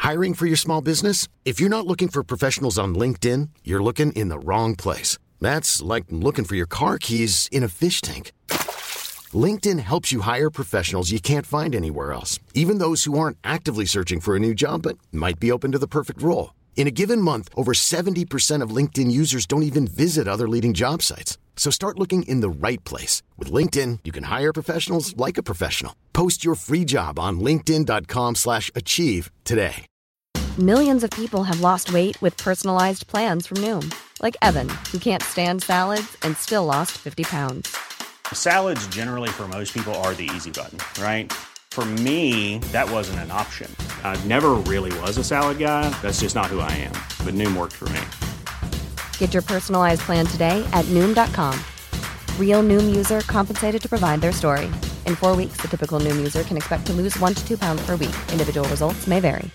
Hiring for your small business? If you're not looking for professionals on LinkedIn, you're looking in the wrong place. That's like looking for your car keys in a fish tank. LinkedIn helps you hire professionals you can't find anywhere else, even those who aren't actively searching for a new job but might be open to the perfect role. In a given month, over 70% of LinkedIn users don't even visit other leading job sites. So start looking in the right place. With LinkedIn, you can hire professionals like a professional. Post your free job on linkedin.com/achieve today. Millions of people have lost weight with personalized plans from Noom. Like Evan, who can't stand salads and still lost 50 pounds. Salads generally for most people are the easy button, right? For me, that wasn't an option. I never really was a salad guy. That's just not who I am. But Noom worked for me. Get your personalized plan today at Noom.com. Real Noom user compensated to provide their story. In 4 weeks, the typical Noom user can expect to lose 1 to 2 pounds per week. Individual results may vary.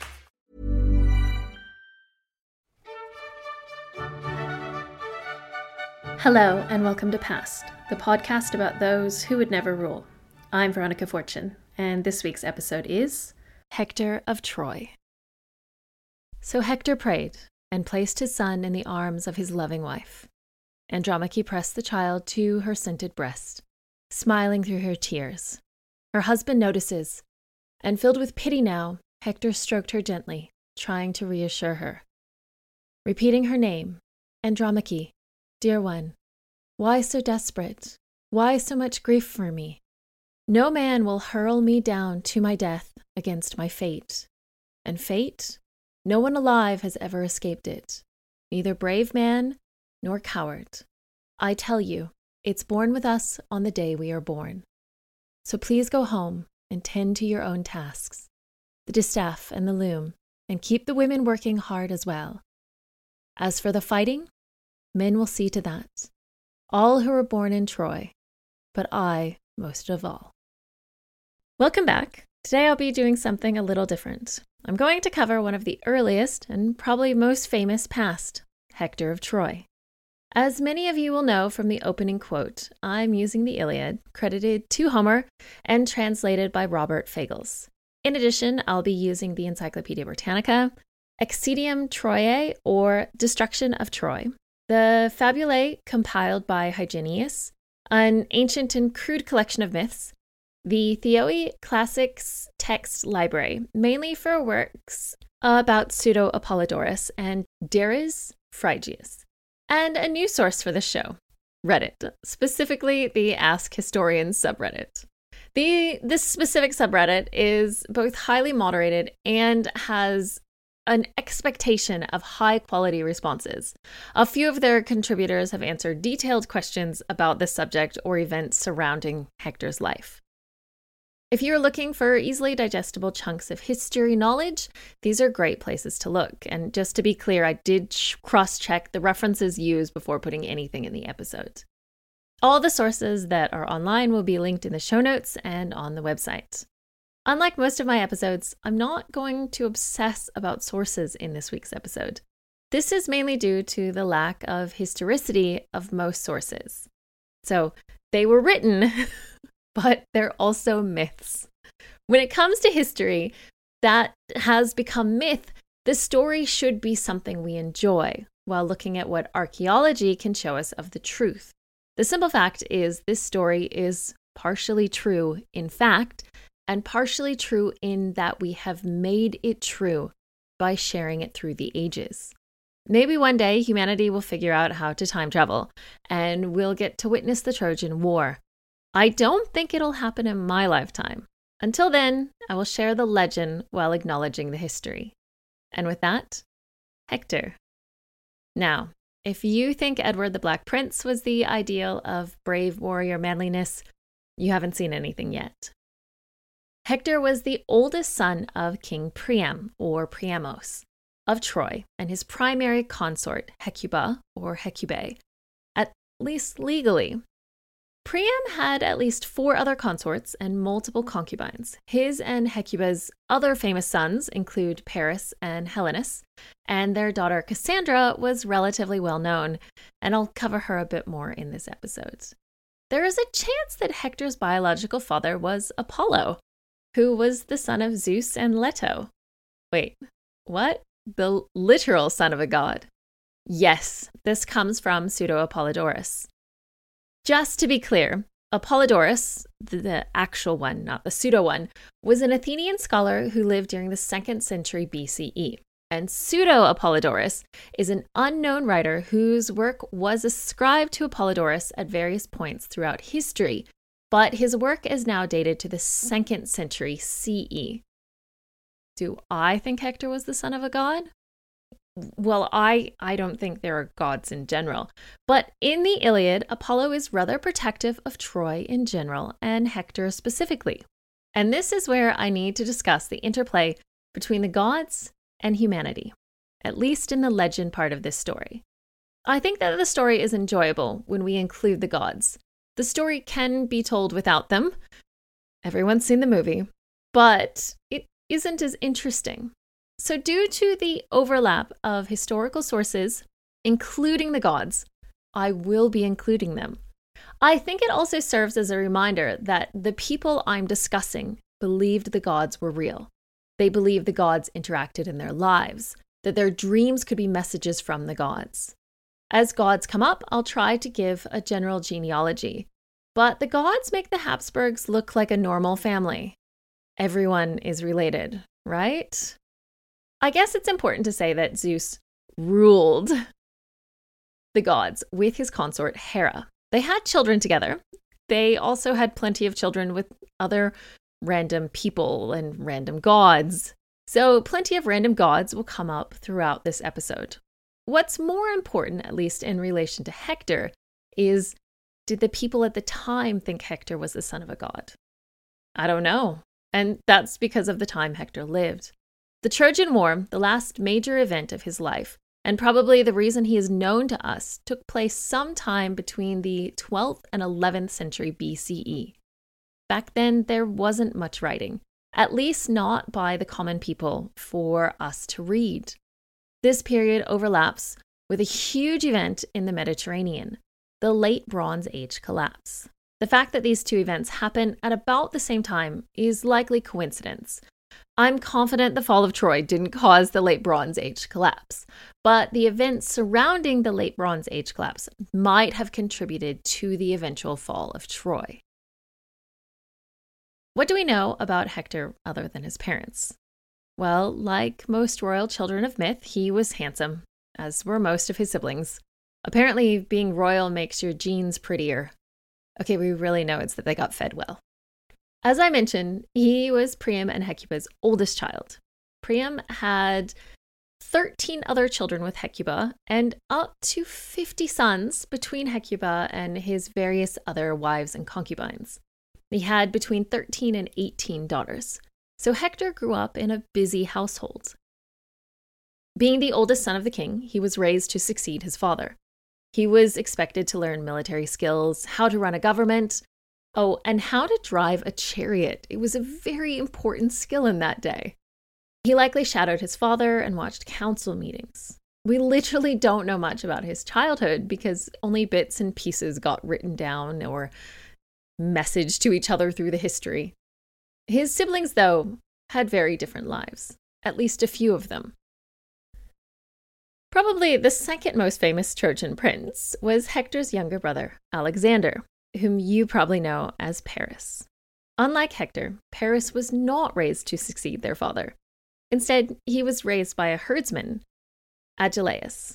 Hello and welcome to Past, the podcast about those who would never rule. I'm Veronica Fortune, and this week's episode is Hector of Troy. So Hector prayed and placed his son in the arms of his loving wife. Andromache pressed the child to her scented breast, smiling through her tears. Her husband notices, and filled with pity now, Hector stroked her gently, trying to reassure her. Repeating her name, Andromache, dear one, why so desperate? Why so much grief for me? No man will hurl me down to my death against my fate. And fate? No one alive has ever escaped it. Neither brave man nor coward. I tell you, it's born with us on the day we are born. So please go home and tend to your own tasks, the distaff and the loom, and keep the women working hard as well. As for the fighting, men will see to that. All who were born in Troy, but I most of all. Welcome back. Today I'll be doing something a little different. I'm going to cover one of the earliest and probably most famous past, Hector of Troy. As many of you will know from the opening quote, I'm using the Iliad, credited to Homer and translated by Robert Fagles. In addition, I'll be using the Encyclopedia Britannica, Excidium Troiae, or Destruction of Troy, the Fabulae compiled by Hyginus, an ancient and crude collection of myths, the Theoi Classics Text Library, mainly for works about Pseudo-Apollodorus and Dares Phrygius, and a new source for the show, Reddit, specifically the Ask Historians subreddit. This specific subreddit is both highly moderated and has an expectation of high-quality responses. A few of their contributors have answered detailed questions about the subject or events surrounding Hector's life. If you're looking for easily digestible chunks of history knowledge, these are great places to look. And just to be clear, I did cross-check the references used before putting anything in the episode. All the sources that are online will be linked in the show notes and on the website. Unlike most of my episodes, I'm not going to obsess about sources in this week's episode. This is mainly due to the lack of historicity of most sources. So they were written, but they're also myths. When it comes to history that has become myth, the story should be something we enjoy, while looking at what archaeology can show us of the truth. The simple fact is this story is partially true in fact, and partially true in that we have made it true by sharing it through the ages. Maybe one day humanity will figure out how to time travel, and we'll get to witness the Trojan War. I don't think it'll happen in my lifetime. Until then, I will share the legend while acknowledging the history. And with that, Hector. Now, if you think Edward the Black Prince was the ideal of brave warrior manliness, you haven't seen anything yet. Hector was the oldest son of King Priam, or Priamos, of Troy, and his primary consort, Hecuba, or Hecubae, at least legally. Priam had at least 4 other consorts and multiple concubines. His and Hecuba's other famous sons include Paris and Helenus, and their daughter Cassandra was relatively well known, and I'll cover her a bit more in this episode. There is a chance that Hector's biological father was Apollo, who was the son of Zeus and Leto. Wait, What? The literal son of a god? Yes, this comes from Pseudo-Apollodorus. Just to be clear, Apollodorus, the actual one, not the pseudo one, was an Athenian scholar who lived during the 2nd century BCE. And Pseudo-Apollodorus is an unknown writer whose work was ascribed to Apollodorus at various points throughout history, but his work is now dated to the 2nd century CE. Do I think Hector was the son of a god? Well, I don't think there are gods in general, but in the Iliad, Apollo is rather protective of Troy in general and Hector specifically. And this is where I need to discuss the interplay between the gods and humanity, at least in the legend part of this story. I think that the story is enjoyable when we include the gods. The story can be told without them. Everyone's seen the movie, but it isn't as interesting. So due to the overlap of historical sources, including the gods, I will be including them. I think it also serves as a reminder that the people I'm discussing believed the gods were real. They believed the gods interacted in their lives, that their dreams could be messages from the gods. As gods come up, I'll try to give a general genealogy. But the gods make the Habsburgs look like a normal family. Everyone is related, right? I guess it's important to say that Zeus ruled the gods with his consort Hera. They had children together. They also had plenty of children with other random people and random gods. So plenty of random gods will come up throughout this episode. What's more important, at least in relation to Hector, is did the people at the time think Hector was the son of a god? I don't know. And that's because of the time Hector lived. The Trojan War, the last major event of his life, and probably the reason he is known to us, took place sometime between the 12th and 11th century BCE. Back then, there wasn't much writing, at least not by the common people for us to read. This period overlaps with a huge event in the Mediterranean, the Late Bronze Age collapse. The fact that these two events happen at about the same time is likely coincidence. I'm confident the fall of Troy didn't cause the Late Bronze Age collapse, but the events surrounding the Late Bronze Age collapse might have contributed to the eventual fall of Troy. What do we know about Hector other than his parents? Well, like most royal children of myth, he was handsome, as were most of his siblings. Apparently, being royal makes your genes prettier. Okay, we really know it's that they got fed well. As I mentioned, he was Priam and Hecuba's oldest child. Priam had 13 other children with Hecuba and up to 50 sons between Hecuba and his various other wives and concubines. He had between 13 and 18 daughters. So Hector grew up in a busy household. Being the oldest son of the king, he was raised to succeed his father. He was expected to learn military skills, how to run a government, and how to drive a chariot. It was a very important skill in that day. He likely shadowed his father and watched council meetings. We literally don't know much about his childhood because only bits and pieces got written down or messaged to each other through the history. His siblings, though, had very different lives, at least a few of them. Probably the second most famous Trojan prince was Hector's younger brother, Alexander, whom you probably know as Paris. Unlike Hector, Paris was not raised to succeed their father. Instead, he was raised by a herdsman, Agelaus.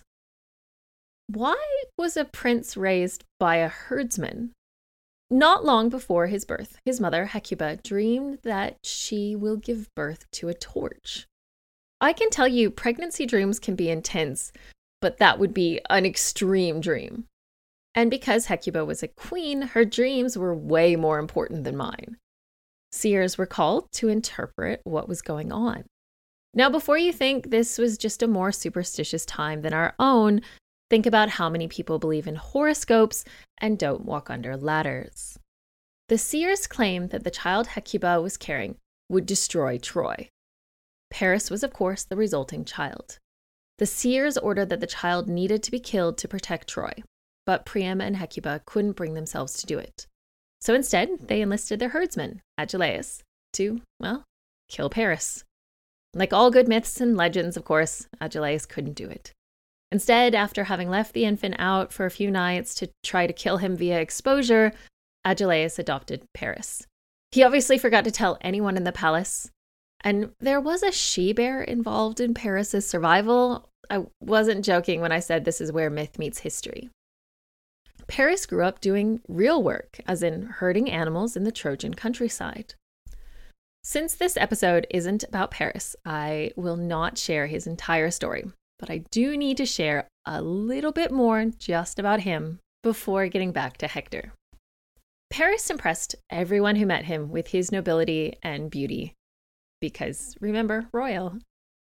Why was a prince raised by a herdsman? Not long before his birth, his mother, Hecuba, dreamed that she will give birth to a torch. I can tell you, pregnancy dreams can be intense, but that would be an extreme dream. And because Hecuba was a queen, her dreams were way more important than mine. Seers were called to interpret what was going on. Now, before you think this was just a more superstitious time than our own, think about how many people believe in horoscopes and don't walk under ladders. The seers claimed that the child Hecuba was carrying would destroy Troy. Paris was, of course, the resulting child. The seers ordered that the child needed to be killed to protect Troy, but Priam and Hecuba couldn't bring themselves to do it. So instead, they enlisted their herdsman, Agelaus, to, kill Paris. Like all good myths and legends, of course, Agelaus couldn't do it. Instead, after having left the infant out for a few nights to try to kill him via exposure, Agelaus adopted Paris. He obviously forgot to tell anyone in the palace, and there was a she-bear involved in Paris's survival. I wasn't joking when I said this is where myth meets history. Paris grew up doing real work, as in herding animals in the Trojan countryside. Since this episode isn't about Paris, I will not share his entire story, but I do need to share a little bit more just about him before getting back to Hector. Paris impressed everyone who met him with his nobility and beauty, because remember, royal.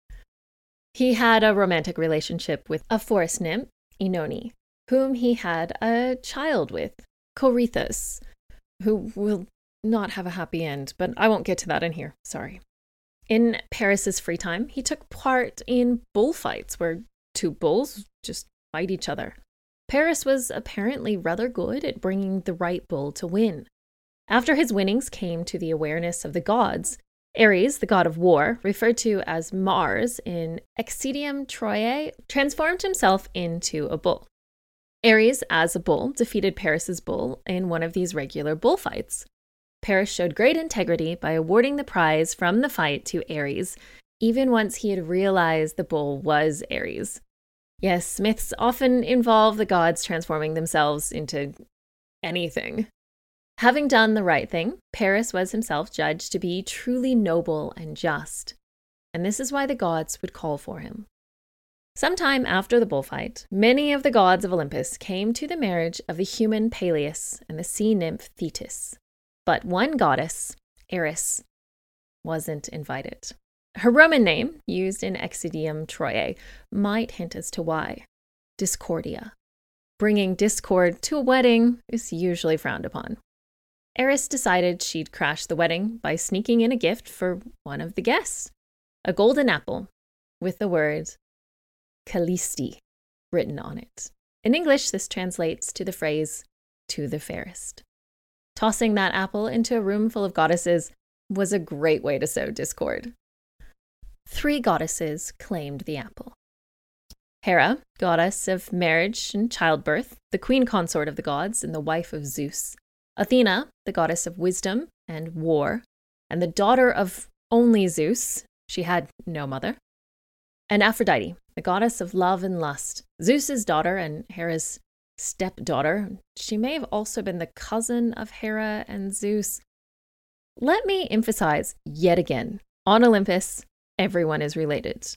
He had a romantic relationship with a forest nymph, Oenone, whom he had a child with, Corythus, who will not have a happy end, but I won't get to that in here, sorry. In Paris's free time, he took part in bullfights where two bulls just fight each other. Paris was apparently rather good at bringing the right bull to win. After his winnings came to the awareness of the gods, Ares, the god of war, referred to as Mars in Excidium Troiae, transformed himself into a bull. Ares, as a bull, defeated Paris's bull in one of these regular bullfights. Paris showed great integrity by awarding the prize from the fight to Ares, even once he had realized the bull was Ares. Yes, myths often involve the gods transforming themselves into anything. Having done the right thing, Paris was himself judged to be truly noble and just, and this is why the gods would call for him. Sometime after the bullfight, many of the gods of Olympus came to the marriage of the human Peleus and the sea nymph Thetis. But one goddess, Eris, wasn't invited. Her Roman name, used in Excidium Troiae, might hint as to why. Discordia. Bringing discord to a wedding is usually frowned upon. Eris decided she'd crash the wedding by sneaking in a gift for one of the guests, a golden apple with the word Callisti written on it. In English, this translates to the phrase, "to the fairest." Tossing that apple into a room full of goddesses was a great way to sow discord. 3 goddesses claimed the apple. Hera, goddess of marriage and childbirth, the queen consort of the gods and the wife of Zeus. Athena, the goddess of wisdom and war, and the daughter of only Zeus. She had no mother. And Aphrodite, the goddess of love and lust, Zeus's daughter and Hera's stepdaughter. She may have also been the cousin of Hera and Zeus. Let me emphasize yet again, on Olympus, everyone is related.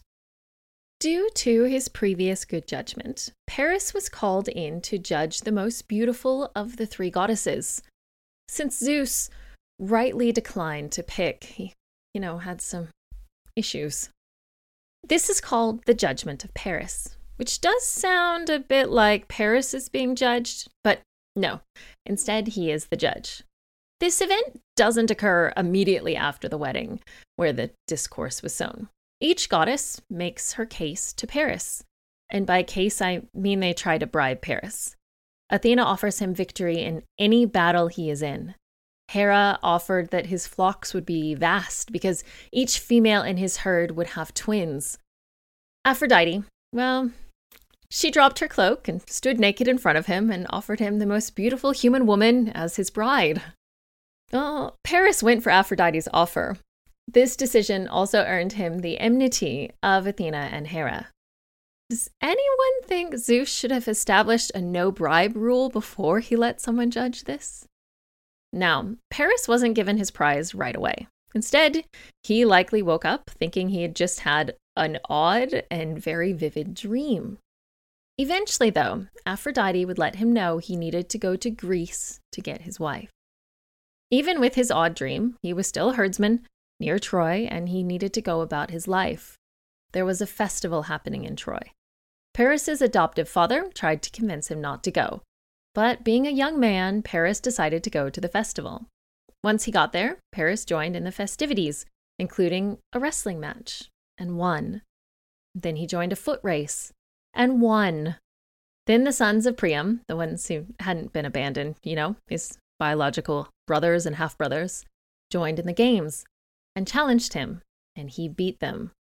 Due to his previous good judgment, Paris was called in to judge the most beautiful of the 3 goddesses. Since Zeus rightly declined to pick, he, had some issues. This is called the Judgment of Paris, which does sound a bit like Paris is being judged, but no, instead he is the judge. This event doesn't occur immediately after the wedding, where the discourse was sown. Each goddess makes her case to Paris, and by case I mean they try to bribe Paris. Athena offers him victory in any battle he is in. Hera offered that his flocks would be vast because each female in his herd would have twins. Aphrodite, well, she dropped her cloak and stood naked in front of him and offered him the most beautiful human woman as his bride. Well, Paris went for Aphrodite's offer. This decision also earned him the enmity of Athena and Hera. Does anyone think Zeus should have established a no-bribe rule before he let someone judge this? Now, Paris wasn't given his prize right away. Instead, he likely woke up thinking he had just had an odd and very vivid dream. Eventually, though, Aphrodite would let him know he needed to go to Greece to get his wife. Even with his odd dream, he was still a herdsman near Troy, and he needed to go about his life. There was a festival happening in Troy. Paris's adoptive father tried to convince him not to go, but being a young man, Paris decided to go to the festival. Once he got there, Paris joined in the festivities, including a wrestling match, and won. Then he joined a foot race, and won. Then the sons of Priam, the ones who hadn't been abandoned, his biological brothers and half-brothers, joined in the games and challenged him, and he beat them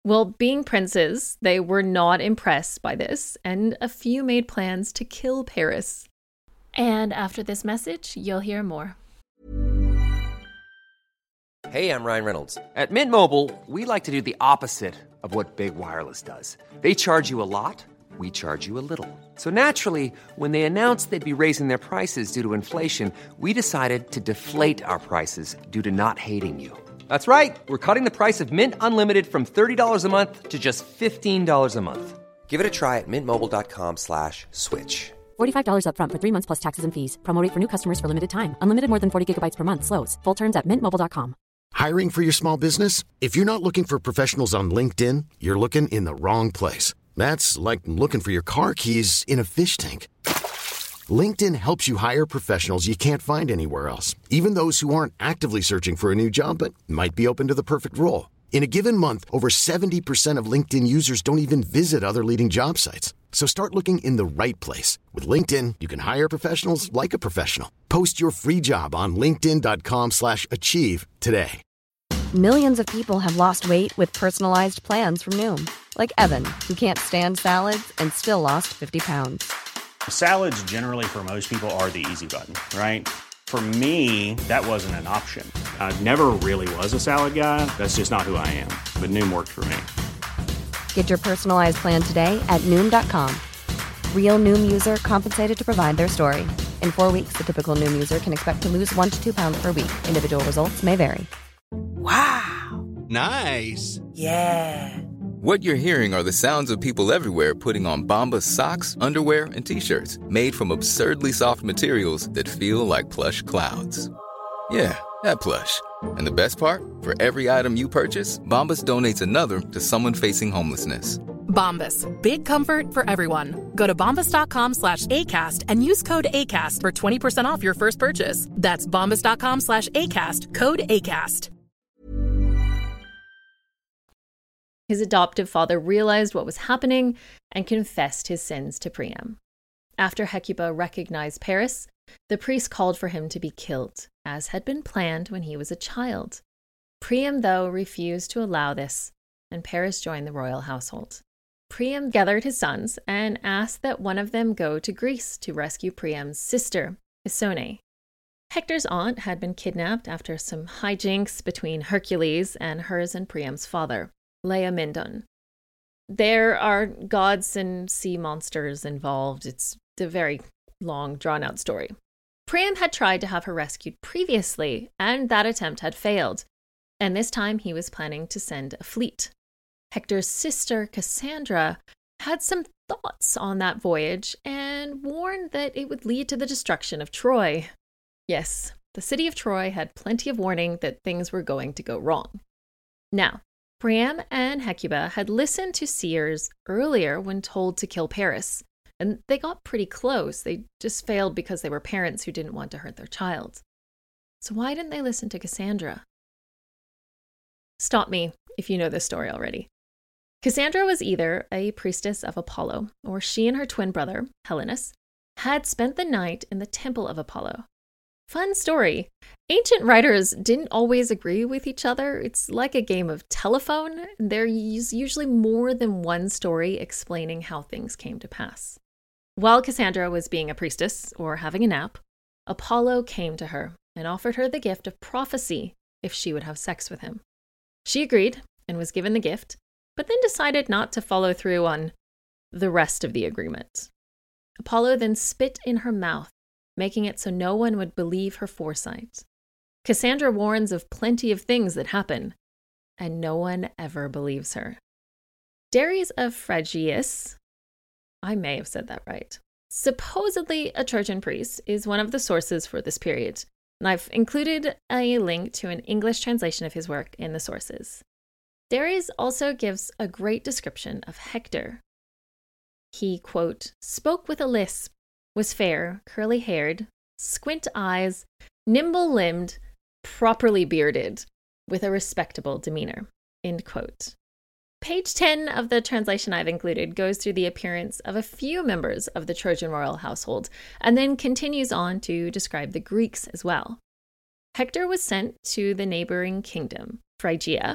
Well, being princes, they were not impressed by this, and a few made plans to kill Paris. And after this message, you'll hear more. Hey, I'm Ryan Reynolds. At Mint Mobile, we like to do the opposite of what Big Wireless does. They charge you a lot, we charge you a little. So naturally, when they announced they'd be raising their prices due to inflation, we decided to deflate our prices due to not hating you. That's right. We're cutting the price of Mint Unlimited from $30 a month to just $15 a month. Give it a try at mintmobile.com/switch. $45 up front for 3 months plus taxes and fees. Promo rate for new customers for limited time. Unlimited more than 40 gigabytes per month. Slows full terms at mintmobile.com. Hiring for your small business? If you're not looking for professionals on LinkedIn, you're looking in the wrong place. That's like looking for your car keys in a fish tank. LinkedIn helps you hire professionals you can't find anywhere else, even those who aren't actively searching for a new job but might be open to the perfect role. In a given month, over 70% of LinkedIn users don't even visit other leading job sites. So start looking in the right place. With LinkedIn, you can hire professionals like a professional. Post your free job on linkedin.com/achieve today. Millions of people have lost weight with personalized plans from Noom. Like Evan, who can't stand salads and still lost 50 pounds. Salads generally for most people are the easy button, right? For me, that wasn't an option. I never really was a salad guy. That's just not who I am. But Noom worked for me. Get your personalized plan today at Noom.com. Real Noom user compensated to provide their story. In 4 weeks, the typical Noom user can expect to lose 1 to 2 pounds per week. Individual results may vary. Wow. Nice. Yeah. What you're hearing are the sounds of people everywhere putting on Bombas socks, underwear, and T-shirts made from absurdly soft materials that feel like plush clouds. Yeah, that plush. And the best part? For every item you purchase, Bombas donates another to someone facing homelessness. Bombas. Big comfort for everyone. Go to bombas.com/ACAST and use code ACAST for 20% off your first purchase. That's bombas.com/ACAST. Code ACAST. His adoptive father realized what was happening and confessed his sins to Priam. After Hecuba recognized Paris, the priest called for him to be killed, as had been planned when he was a child. Priam, though, refused to allow this, and Paris joined the royal household. Priam gathered his sons and asked that one of them go to Greece to rescue Priam's sister, Isone. Hector's aunt had been kidnapped after some hijinks between Hercules and hers and Priam's father, Laomedon. There are gods and sea monsters involved. It's a very long, drawn-out story. Priam had tried to have her rescued previously, and that attempt had failed. And this time he was planning to send a fleet. Hector's sister, Cassandra, had some thoughts on that voyage and warned that it would lead to the destruction of Troy. Yes, the city of Troy had plenty of warning that things were going to go wrong. Now, Priam and Hecuba had listened to seers earlier when told to kill Paris, and they got pretty close. They just failed because they were parents who didn't want to hurt their child. So why didn't they listen to Cassandra? Stop me if you know this story already. Cassandra was either a priestess of Apollo, or she and her twin brother, Helenus, had spent the night in the temple of Apollo. Fun story. Ancient writers didn't always agree with each other. It's like a game of telephone. There is usually more than one story explaining how things came to pass. While Cassandra was being a priestess, or having a nap, Apollo came to her and offered her the gift of prophecy if she would have sex with him. She agreed and was given the gift, but then decided not to follow through on the rest of the agreement. Apollo then spit in her mouth, making it so no one would believe her foresight. Cassandra warns of plenty of things that happen, and no one ever believes her. Dares of Phrygius, I may have said that right, supposedly a Trojan priest, is one of the sources for this period, and I've included a link to an English translation of his work in the sources. Dares also gives a great description of Hector. He, quote, spoke with a lisp, was fair, curly-haired, squint eyes, nimble-limbed, properly bearded, with a respectable demeanor, end quote. Page 10 of the translation I've included goes through the appearance of a few members of the Trojan royal household, and then continues on to describe the Greeks as well. Hector was sent to the neighboring kingdom, Phrygia,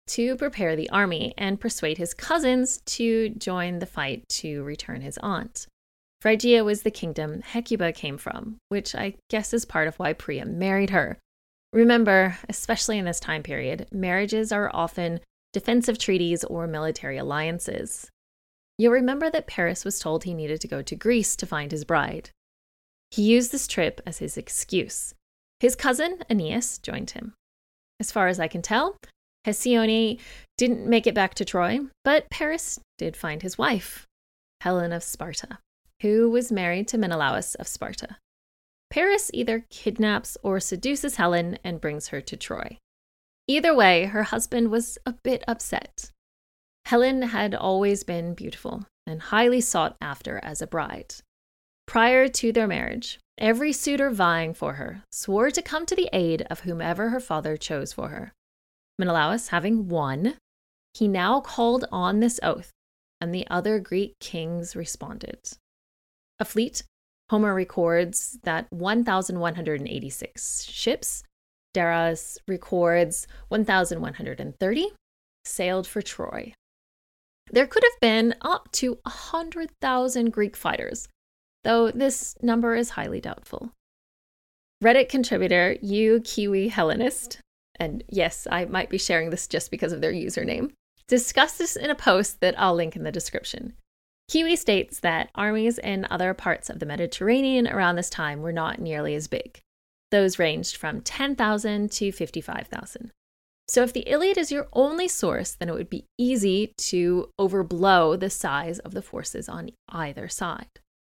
to prepare the army and persuade his cousins to join the fight to return his aunt. Phrygia was the kingdom Hecuba came from, which I guess is part of why Priam married her. Remember, especially in this time period, marriages are often defensive treaties or military alliances. You'll remember that Paris was told he needed to go to Greece to find his bride. He used this trip as his excuse. His cousin, Aeneas, joined him. As far as I can tell, Hesione didn't make it back to Troy, but Paris did find his wife, Helen of Sparta, who was married to Menelaus of Sparta. Paris either kidnaps or seduces Helen and brings her to Troy. Either way, her husband was a bit upset. Helen had always been beautiful and highly sought after as a bride. Prior to their marriage, every suitor vying for her swore to come to the aid of whomever her father chose for her. Menelaus having won, he now called on this oath, and the other Greek kings responded. A fleet, Homer records that 1,186 ships, Darius records 1,130, sailed for Troy. There could have been up to 100,000 Greek fighters, though this number is highly doubtful. Reddit contributor Kiwi Hellenist, and yes, I might be sharing this just because of their username, discussed this in a post that I'll link in the description. Kiwi states that armies in other parts of the Mediterranean around this time were not nearly as big. Those ranged from 10,000 to 55,000. So if the Iliad is your only source, then it would be easy to overblow the size of the forces on either side.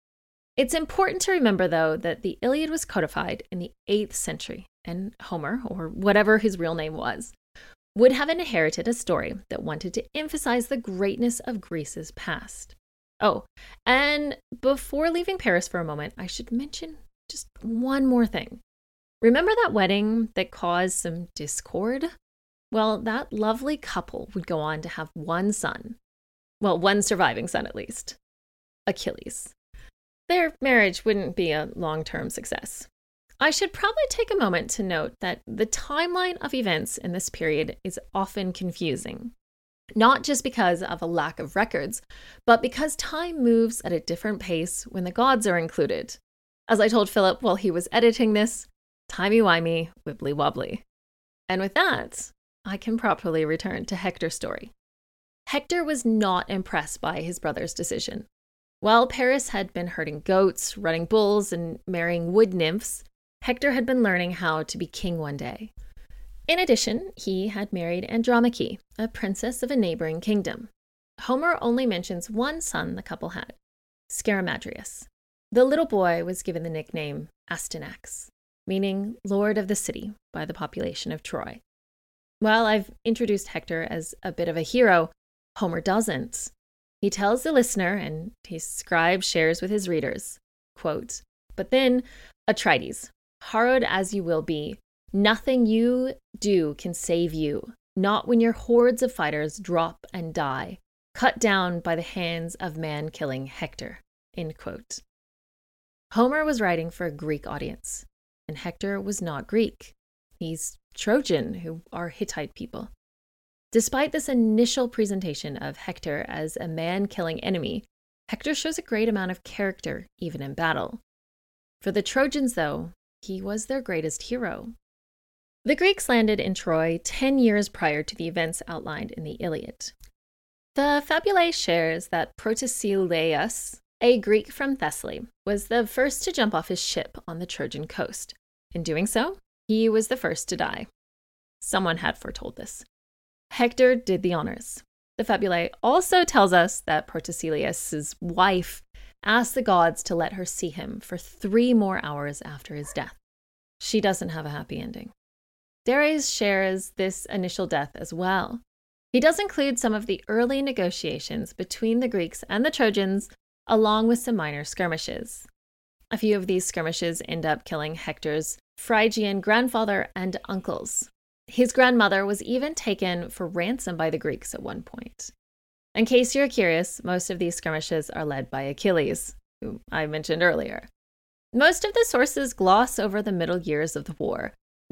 It's important to remember, though, that the Iliad was codified in the 8th century, and Homer, or whatever his real name was, would have inherited a story that wanted to emphasize the greatness of Greece's past. Oh, and before leaving Paris for a moment, I should mention just one more thing. Remember that wedding that caused some discord? Well, that lovely couple would go on to have one son. Well, one surviving son at least. Achilles. Their marriage wouldn't be a long-term success. I should probably take a moment to note that the timeline of events in this period is often confusing. Not just because of a lack of records, but because time moves at a different pace when the gods are included. As I told Philip while he was editing this, timey-wimey, wibbly-wobbly. And with that, I can properly return to Hector's story. Hector was not impressed by his brother's decision. While Paris had been herding goats, running bulls, and marrying wood nymphs, Hector had been learning how to be king one day. In addition, he had married Andromache, a princess of a neighboring kingdom. Homer only mentions one son the couple had, Scaramadrius. The little boy was given the nickname Astyanax, meaning Lord of the City, by the population of Troy. While I've introduced Hector as a bit of a hero, Homer doesn't. He tells the listener, and his scribe shares with his readers, quote, "But then, Atrides, harrowed as you will be, nothing you do can save you, not when your hordes of fighters drop and die, cut down by the hands of man-killing Hector," end quote. Homer was writing for a Greek audience, and Hector was not Greek. He's Trojan, who are Hittite people. Despite this initial presentation of Hector as a man-killing enemy, Hector shows a great amount of character, even in battle. For the Trojans, though, he was their greatest hero. The Greeks landed in Troy 10 years prior to the events outlined in the Iliad. The Fabulae shares that Protesilaus, a Greek from Thessaly, was the first to jump off his ship on the Trojan coast. In doing so, he was the first to die. Someone had foretold this. Hector did the honors. The Fabulae also tells us that Protesilaus' wife asked the gods to let her see him for 3 more hours after his death. She doesn't have a happy ending. Dares shares this initial death as well. He does include some of the early negotiations between the Greeks and the Trojans, along with some minor skirmishes. A few of these skirmishes end up killing Hector's Phrygian grandfather and uncles. His grandmother was even taken for ransom by the Greeks at one point. In case you're curious, most of these skirmishes are led by Achilles, who I mentioned earlier. Most of the sources gloss over the middle years of the war. They're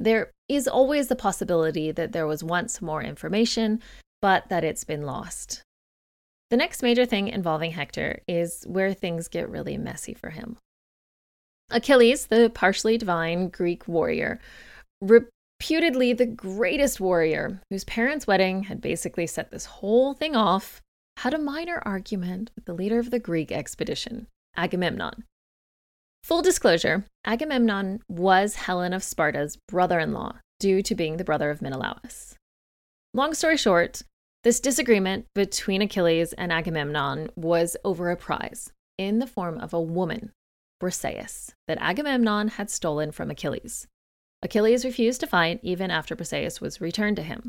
is always the possibility that there was once more information, but that it's been lost. The next major thing involving Hector is where things get really messy for him. Achilles, the partially divine Greek warrior, reputedly the greatest warrior, whose parents' wedding had basically set this whole thing off, had a minor argument with the leader of the Greek expedition, Agamemnon. Full disclosure, Agamemnon was Helen of Sparta's brother-in-law, due to being the brother of Menelaus. Long story short, this disagreement between Achilles and Agamemnon was over a prize in the form of a woman, Briseis, that Agamemnon had stolen from Achilles. Achilles refused to fight even after Briseis was returned to him.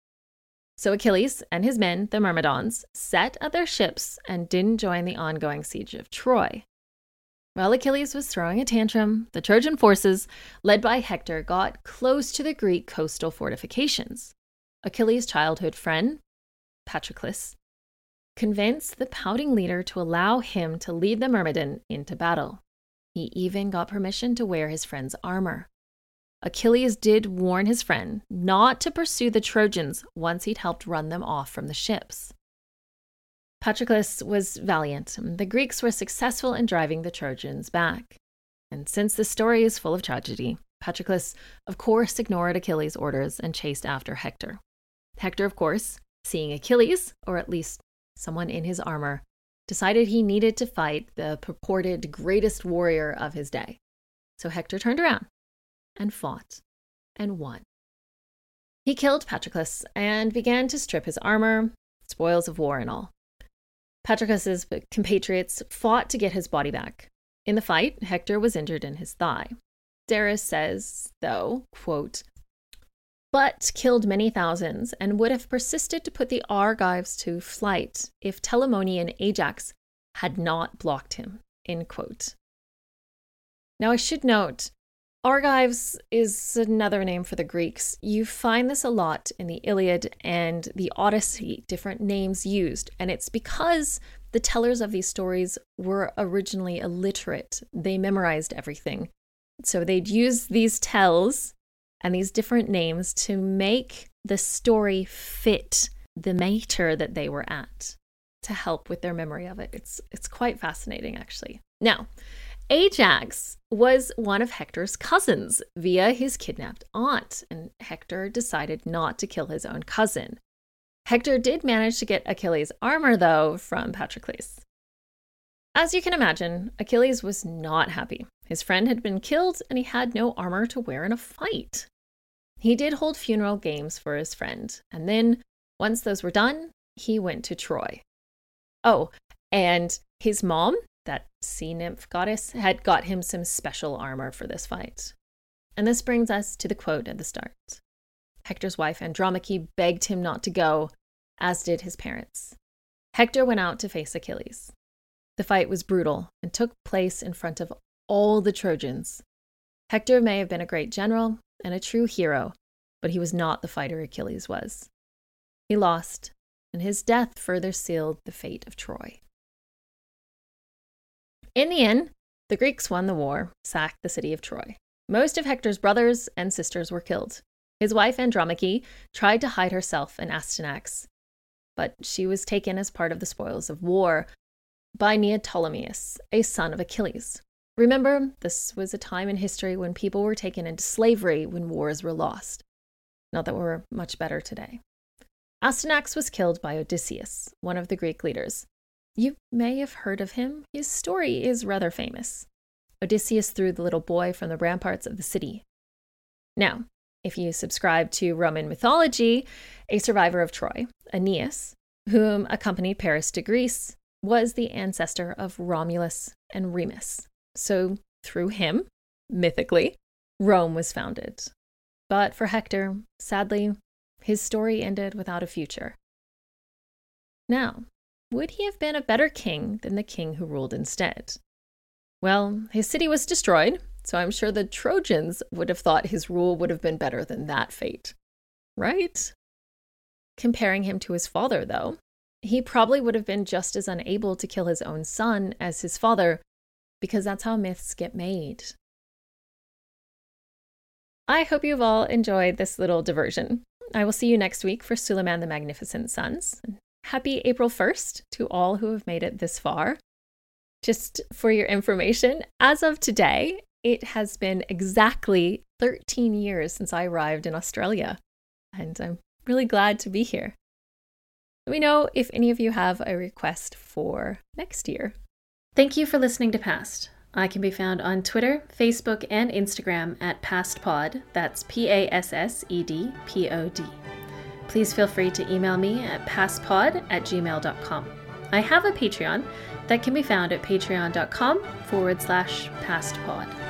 So Achilles and his men, the Myrmidons, set at their ships and didn't join the ongoing siege of Troy. While Achilles was throwing a tantrum, the Trojan forces, led by Hector, got close to the Greek coastal fortifications. Achilles' childhood friend, Patroclus, convinced the pouting leader to allow him to lead the Myrmidon into battle. He even got permission to wear his friend's armor. Achilles did warn his friend not to pursue the Trojans once he'd helped run them off from the ships. Patroclus was valiant. The Greeks were successful in driving the Trojans back. And since the story is full of tragedy, Patroclus, of course, ignored Achilles' orders and chased after Hector. Hector, of course, seeing Achilles, or at least someone in his armor, decided he needed to fight the purported greatest warrior of his day. So Hector turned around and fought and won. He killed Patroclus and began to strip his armor, spoils of war and all. Patroclus's compatriots fought to get his body back. In the fight, Hector was injured in his thigh. Dares says, though, quote, "but killed many thousands, and would have persisted to put the Argives to flight if Telamonian Ajax had not blocked him," end quote. Now I should note, Argives is another name for the Greeks. You find this a lot in the Iliad and the Odyssey, different names used, and it's because the tellers of these stories were originally illiterate. They memorized everything. So they'd use these tells and these different names to make the story fit the mater that they were at, to help with their memory of it. It's quite fascinating, actually. Now, Ajax was one of Hector's cousins via his kidnapped aunt, and Hector decided not to kill his own cousin. Hector did manage to get Achilles' armor, though, from Patroclus. As you can imagine, Achilles was not happy. His friend had been killed, and he had no armor to wear in a fight. He did hold funeral games for his friend, and then, once those were done, he went to Troy. Oh, and his mom, that sea nymph goddess, had got him some special armor for this fight. And this brings us to the quote at the start. Hector's wife Andromache begged him not to go, as did his parents. Hector went out to face Achilles. The fight was brutal and took place in front of all the Trojans. Hector may have been a great general and a true hero, but he was not the fighter Achilles was. He lost, and his death further sealed the fate of Troy. In the end, the Greeks won the war, sacked the city of Troy. Most of Hector's brothers and sisters were killed. His wife Andromache tried to hide herself in Astyanax, but she was taken as part of the spoils of war by Neoptolemus, a son of Achilles. Remember, this was a time in history when people were taken into slavery when wars were lost. Not that we're much better today. Astyanax was killed by Odysseus, one of the Greek leaders. You may have heard of him. His story is rather famous. Odysseus threw the little boy from the ramparts of the city. Now, if you subscribe to Roman mythology, a survivor of Troy, Aeneas, whom accompanied Paris to Greece, was the ancestor of Romulus and Remus. So through him, mythically, Rome was founded. But for Hector, sadly, his story ended without a future. Now, would he have been a better king than the king who ruled instead? Well, his city was destroyed, so I'm sure the Trojans would have thought his rule would have been better than that fate, right? Comparing him to his father, though, he probably would have been just as unable to kill his own son as his father, because that's how myths get made. I hope you've all enjoyed this little diversion. I will see you next week for Suleiman the Magnificent Sons. Happy April 1st to all who have made it this far. Just for your information, as of today, it has been exactly 13 years since I arrived in Australia, and I'm really glad to be here. Let me know if any of you have a request for next year. Thank you for listening to Past. I can be found on Twitter, Facebook, and Instagram at PastPod. That's PASSEDPOD. Please feel free to email me at pastpod@gmail.com. I have a Patreon that can be found at patreon.com/pastpod.